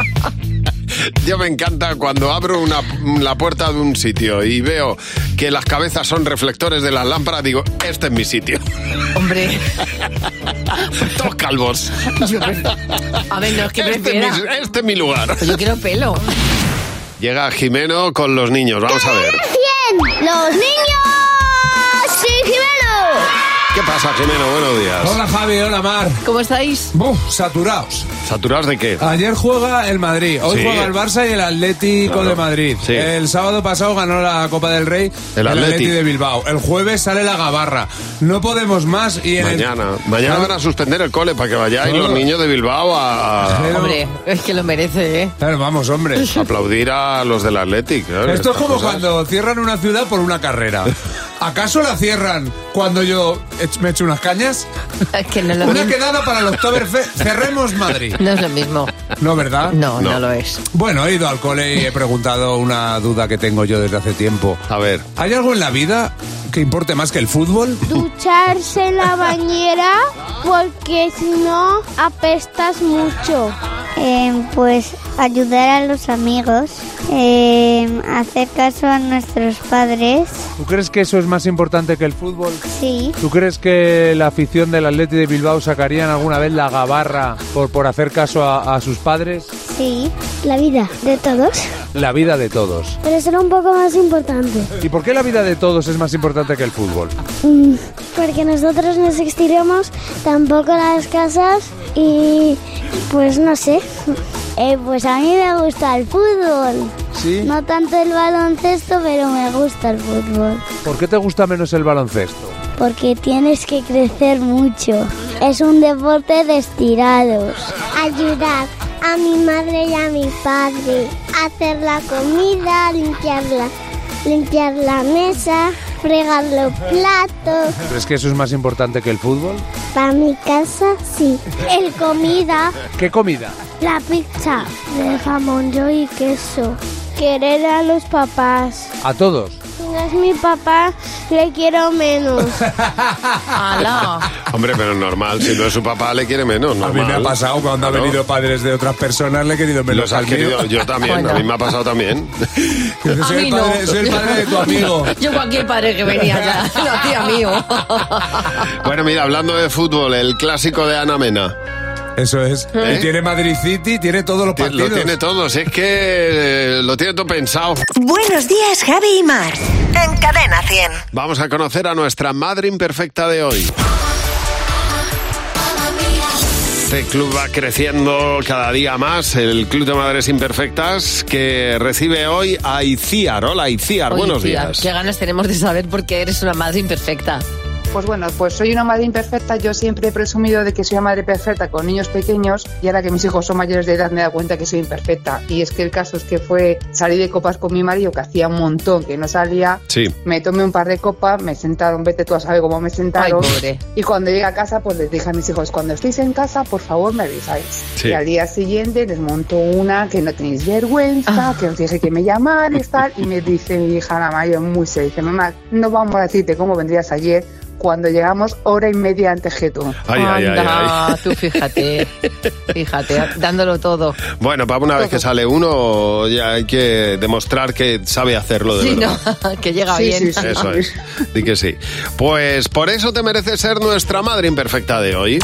Yo me encanta cuando abro una, la puerta de un sitio y veo que las cabezas son reflectores de las lámparas, digo, este es mi sitio. Hombre. Todos calvos. Yo prefiero... A ver, no es que este prefiera. Es mi, este es mi lugar. Yo quiero pelo. Llega Jimeno con los niños, vamos a ver. ¡cien! ¡Los niños! ¡Sí, Jimeno! ¿Qué pasa, Jimeno? Buenos días. Hola, Javi, hola, Mar. ¿Cómo estáis? Buf, saturados. ¿Saturados de qué? Ayer juega el Madrid, hoy Sí. juega el Barça y el Atlético Claro. de Madrid. Sí. El sábado pasado ganó la Copa del Rey El el Atleti. Atleti de Bilbao. El jueves sale la Gabarra. No podemos más y en Mañana. el... Mañana van a suspender el cole para que vayáis No. los niños de Bilbao a, Pero- Hombre, es que lo merece, ¿eh? Pero vamos, hombre. a aplaudir a los del Athletic. claro, Esto es estas como cosas. cuando cierran una ciudad por una carrera. ¿Acaso la cierran cuando yo ech- me echo unas cañas? Es que no es lo Una mismo. quedada para el Oktoberfest. Cerremos Madrid. No es lo mismo. ¿No, verdad? No, no, no lo es. Bueno, he ido al cole y he preguntado una duda que tengo yo desde hace tiempo. A ver. ¿Hay algo en la vida que importe más que el fútbol? Ducharse en la bañera porque si no apestas mucho. Eh, pues ayudar a los amigos, eh, hacer caso a nuestros padres. ¿Tú crees que eso es más importante que el fútbol? Sí. ¿Tú crees que la afición del Atleti de Bilbao sacarían alguna vez la gabarra por, por hacer caso a, a sus padres? Sí. La vida de todos, La vida de todos. pero será un poco más importante. ¿Y por qué la vida de todos es más importante que el fútbol? Mm, Porque nosotros no existiríamos, tampoco las casas y pues no sé. Eh, pues a mí me gusta el fútbol. ¿Sí? No tanto el baloncesto, pero me gusta el fútbol. ¿Por qué te gusta menos el baloncesto? Porque tienes que crecer mucho. Es un deporte de estirados. Ayudar a mi madre y a mi padre, hacer la comida, limpiarla, limpiar la mesa, fregar los platos. ¿Crees que eso es más importante que el fútbol? Para mi casa, sí. El comida, ¿Qué comida? la pizza de jamón, yo y queso. Querer a los papás. ¿A todos? Sin no es mi papá, le quiero menos. ¡Hala! Hombre, pero es normal, si no es su papá le quiere menos, normal. A mí me ha pasado cuando Claro. ha venido padres de otras personas, le he querido menos Los has al mío. querido, yo también, Bueno. a mí me ha pasado también. Yo A soy, mí el padre, no. soy el padre de tu amigo. Yo cualquier padre que venía ya lo hacía mío. Bueno, mira, hablando de fútbol, el clásico de Ana Mena. Eso es. ¿Eh? Y tiene Madrid City, tiene todos los Ti- partidos. Lo tiene todo, si es que eh, lo tiene todo pensado. Buenos días, Javi y Mar. En Cadena cien. Vamos a conocer a nuestra madre imperfecta de hoy. Este club va creciendo cada día más, el Club de Madres Imperfectas, que recibe hoy a Iciar. Hola, Iciar, Oye, buenos tía, días. Qué ganas tenemos de saber por qué eres una madre imperfecta. Pues bueno, pues soy una madre imperfecta. Yo siempre he presumido de que soy una madre perfecta con niños pequeños y ahora que mis hijos son mayores de edad me he dado cuenta que soy imperfecta. Y es que el caso es que fue salir de copas con mi marido, que hacía un montón que no salía. Sí. Me tomé un par de copas, me sentaron, vete tú a saber cómo me sentaron. Ay, pobre. Y cuando llegué a casa, pues les dije a mis hijos, cuando estéis en casa, por favor me avisáis. Sí. Y al día siguiente les monto una que no tenéis vergüenza, que os dije que me llamarais, tal. Y me dice mi hija, la mayor, muy seria, dice, mamá, no vamos a decirte cómo vendrías ayer, cuando llegamos hora y media antes que tú. Ay, ay, ay, Anda, ay. tú fíjate, fíjate, dándolo todo. Bueno, para una vez que sale uno, ya hay que demostrar que sabe hacerlo de Sí, verdad. no, que llega Sí, bien. sí, sí. Eso es. Di que sí. Pues por eso te mereces ser nuestra madre imperfecta de hoy.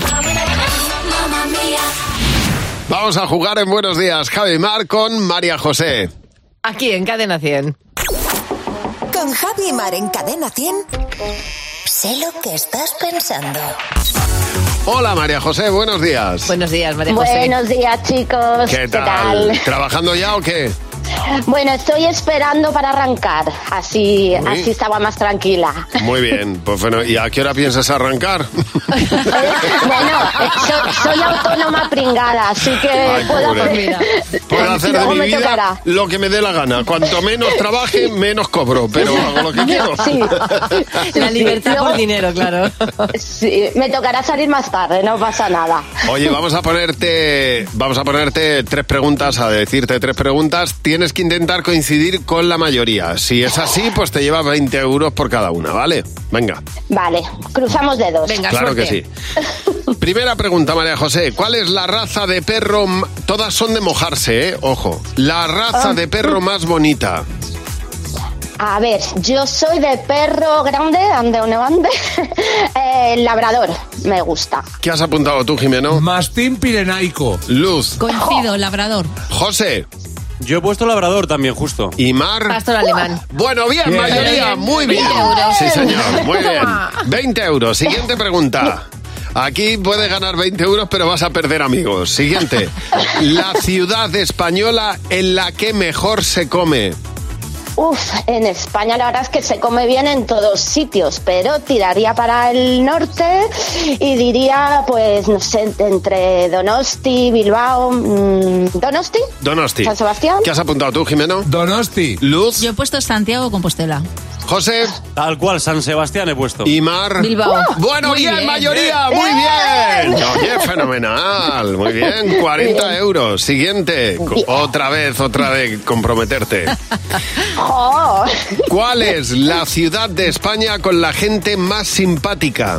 Vamos a jugar en Buenos Días, Javi y Mar, con María José. Aquí en Cadena cien. Con Javi y Mar en Cadena cien. Sé lo que estás pensando. Hola María José, buenos días. Buenos días, María José. Buenos días, chicos. ¿Qué tal? ¿Trabajando ya o qué? Bueno, estoy esperando para arrancar. Así, Uy. así estaba más tranquila. Muy bien, pues bueno, ¿y a qué hora piensas arrancar? Bueno, eh, soy, soy autónoma pringada, así que Ay, puedo pobre. hacer, Puedo hacer de luego mi me vida tocará. lo que me dé la gana. Cuanto menos trabaje, menos cobro, pero hago lo que quiero. Sí. La Sí, libertad luego- por dinero, claro. Sí, me tocará salir más tarde, no pasa nada. Oye, vamos a ponerte, vamos a ponerte tres preguntas, a decirte tres preguntas. Tienes que intentar coincidir con la mayoría. Si es así, pues te llevas veinte euros por cada una, ¿vale? Venga, Vale, cruzamos dedos. Venga, claro suerte. que sí. Primera pregunta, María José. ¿Cuál es la raza de perro? m- Todas son de mojarse, ¿eh? Ojo. La raza Ah. de perro más bonita. A ver, yo soy de perro grande, ande o no ande. eh, labrador, me gusta. ¿Qué has apuntado tú, Jimeno? Mastín pirenaico. Luz. Coincido, labrador. José. Yo he puesto labrador también, justo. ¿Y Mar? Pastor alemán. Bueno, bien, Bien. mayoría, muy bien. veinte euros. Sí, señor, muy bien. veinte euros. Siguiente pregunta. Aquí puedes ganar veinte euros, pero vas a perder amigos. Siguiente. La ciudad española en la que mejor se come. Uf, en España la verdad es que se come bien en todos sitios, pero tiraría para el norte y diría, pues, no sé, entre Donosti, Bilbao, mmm, Donosti, Donosti. San Sebastián. ¿Qué has apuntado tú, Jimeno? Donosti. Luz. Yo he puesto Santiago Compostela. José. Tal cual, San Sebastián he puesto. Y Mar. Bilbao. Bueno, Muy bien, bien. mayoría, muy bien. Oye, fenomenal, muy bien, cuarenta euros. Siguiente, Co- otra vez, otra vez, comprometerte. ¡Jo! ¿Cuál es la ciudad de España con la gente más simpática?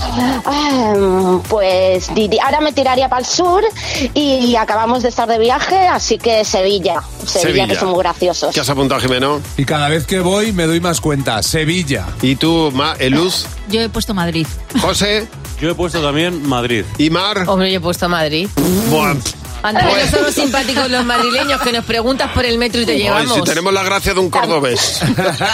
Ah, pues diri- ahora me tiraría para el sur y acabamos de estar de viaje, así que Sevilla. Sevilla, Sevilla. que son muy graciosos. ¿Qué has apuntado, Jimeno? Y cada vez que voy me doy más cuenta. Sevilla. ¿Y tú, Ma, Eluz? Yo he puesto Madrid. José Yo he puesto también Madrid. y Mar. Hombre, yo he puesto Madrid. Buah, Andrés, no son los simpáticos los madrileños que nos preguntas por el metro y te ay, llevamos. si tenemos la gracia de un cordobés.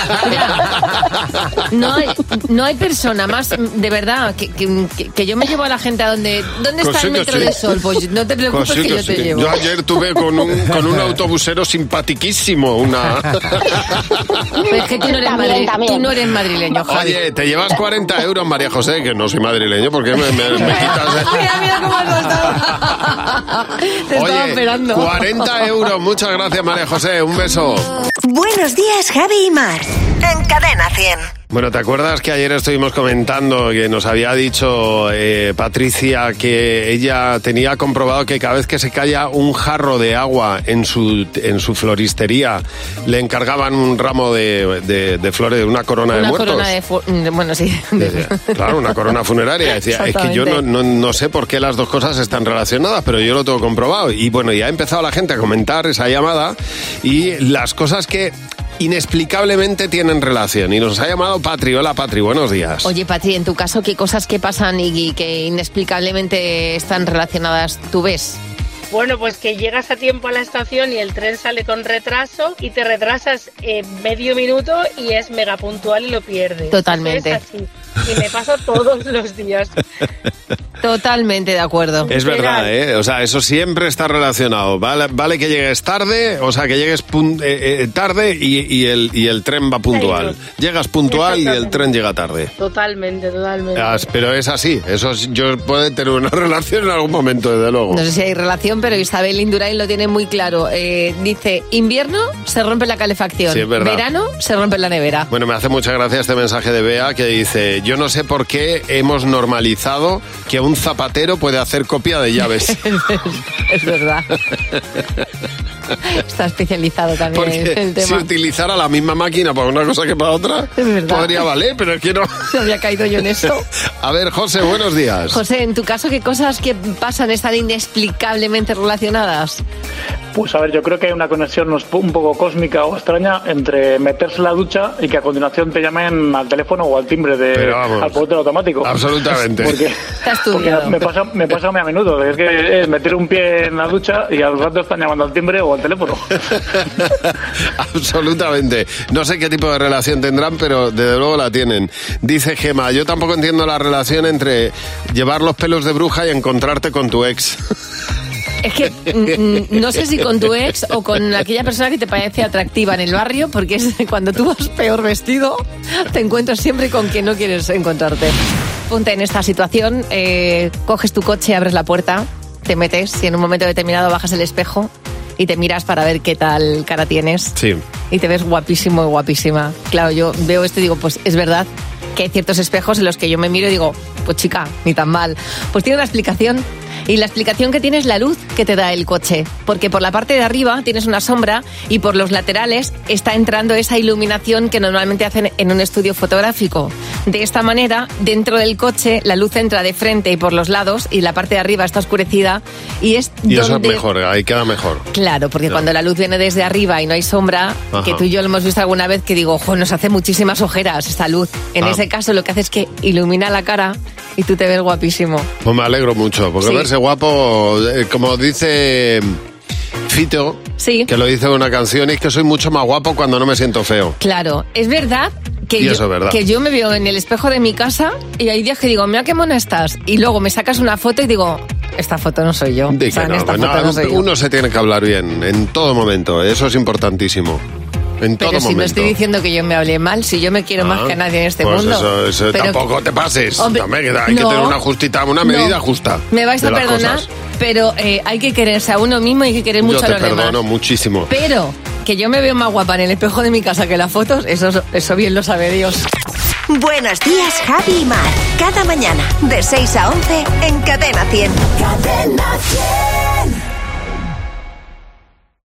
No hay, no hay persona más, de verdad, que, que, que- que yo me llevo a la gente a donde... ¿Dónde está Que el sí, que metro sí. de Sol? Pues no te preocupes Pues sí, que, que yo te sí. llevo. Yo ayer tuve con un, con un autobusero simpatiquísimo, una... Pero es que tú no eres, También, madri- también. tú no eres madrileño, Javi. Oye, te llevas cuarenta euros, María José, que no soy madrileño, porque me, me, me quitas... Mira, mira cómo has estado. Te estaba Oye, esperando. cuarenta euros, muchas gracias, María José, un beso. Buenos días, Javi y Mar. En Cadena cien. Bueno, ¿te acuerdas que ayer estuvimos comentando que nos había dicho eh, Patricia que ella tenía comprobado que cada vez que se caía un jarro de agua en su en su floristería le encargaban un ramo de, de, de flores, una corona una de muertos? Una corona de... Fu- bueno, sí. Decía, claro, una corona funeraria. Decía, es que yo no, no, no sé por qué las dos cosas están relacionadas, pero yo lo tengo comprobado. Y bueno, ya ha empezado la gente a comentar esa llamada y las cosas que inexplicablemente tienen relación. Y nos ha llamado Patri. Hola, Patri, buenos días. Oye, Patri, en tu caso, ¿qué cosas que pasan y que inexplicablemente están relacionadas tú ves? Bueno, pues que llegas a tiempo a la estación y el tren sale con retraso y te retrasas eh, medio minuto y es mega puntual y lo pierdes. Totalmente. Eso es así. Y me pasa todos los días. Totalmente de acuerdo. Es verdad, ¿eh? O sea, eso siempre está relacionado. Vale, vale que llegues tarde, o sea, que llegues pun- eh, eh, tarde y, y, el, y el tren va puntual. Llegas puntual y el tren llega tarde. Totalmente, totalmente. Ah, pero es así. Eso es- yo puede tener una relación en algún momento, desde luego. No sé si hay relación, pero Isabel Indurain lo tiene muy claro. Eh, dice, invierno se rompe la calefacción, Sí, es verdad. verano se rompe la nevera. Bueno, me hace mucha gracia este mensaje de Bea que dice, yo no sé por qué hemos normalizado que un zapatero puede hacer copia de llaves. Es verdad. Está especializado también en Porque el si tema. utilizara la misma máquina para una cosa que para otra, Es verdad. podría valer, pero es que no. No había caído yo en eso. A ver, José, buenos días. José, en tu caso, ¿qué cosas que pasan están inexplicablemente relacionadas? Pues a ver, yo creo que hay una conexión un poco cósmica o extraña entre meterse en la ducha y que a continuación te llamen al teléfono o al timbre de, Pero vamos, al portero automático. Absolutamente. Porque, porque me pasa, me pasa muy a menudo, es que es meter un pie en la ducha y al rato están llamando al timbre o al teléfono. Absolutamente. No sé qué tipo de relación tendrán, pero desde luego la tienen. Dice Gema, yo tampoco entiendo la relación entre llevar los pelos de bruja y encontrarte con tu ex. Es que mm, no sé si con tu ex o con aquella persona que te parece atractiva en el barrio, porque es cuando tú vas peor vestido, te encuentras siempre con quien no quieres encontrarte. Ponte en esta situación, eh, coges tu coche, abres la puerta, te metes y en un momento determinado bajas el espejo y te miras para ver qué tal cara tienes. Sí. Y te ves guapísimo y guapísima. Claro, yo veo esto y digo, pues es verdad que hay ciertos espejos en los que yo me miro y digo, pues chica, ni tan mal. Pues tiene una explicación. Y la explicación que tiene es la luz que te da el coche. Porque por la parte de arriba tienes una sombra y por los laterales está entrando esa iluminación que normalmente hacen en un estudio fotográfico. De esta manera, dentro del coche, la luz entra de frente y por los lados y la parte de arriba está oscurecida. Y es Y eso donde... es mejor, ahí queda mejor. Claro, porque Ya. cuando la luz viene desde arriba y no hay sombra, Ajá. que tú y yo lo hemos visto alguna vez, que digo, ojo, nos hace muchísimas ojeras esta luz. En Ah. ese caso lo que hace es que ilumina la cara y tú te ves guapísimo. Pues me alegro mucho, porque Sí. verse guapo, eh, como dice Fito, Sí. que lo dice en una canción, es que soy mucho más guapo cuando no me siento feo. Claro, es verdad que, Y yo, eso es verdad. que yo me veo en el espejo de mi casa y hay días que digo, mira qué mona estás. Y luego me sacas una foto y digo, esta foto no soy yo. Di O sea, que en no, esta no, foto no soy yo. uno se tiene que hablar bien en todo momento, eso es importantísimo. En Pero todo si no momento. estoy diciendo que yo me hable mal, si yo me quiero más Ah, que nadie en este pues mundo. Eso, eso Pero- tampoco te pases. Hombre, Hombre, que hay que no. tener una justita, una medida No. justa. Me vais de a las perdonar, cosas. pero eh, hay que quererse a uno mismo y hay que querer mucho Yo a te los demás. perdono muchísimo. Pero que yo me veo más guapa en el espejo de mi casa que en las fotos, eso, eso bien lo sabe Dios. Buenos días, Javi y Mar. Cada mañana, de seis a once, en Cadena cien. Cadena cien.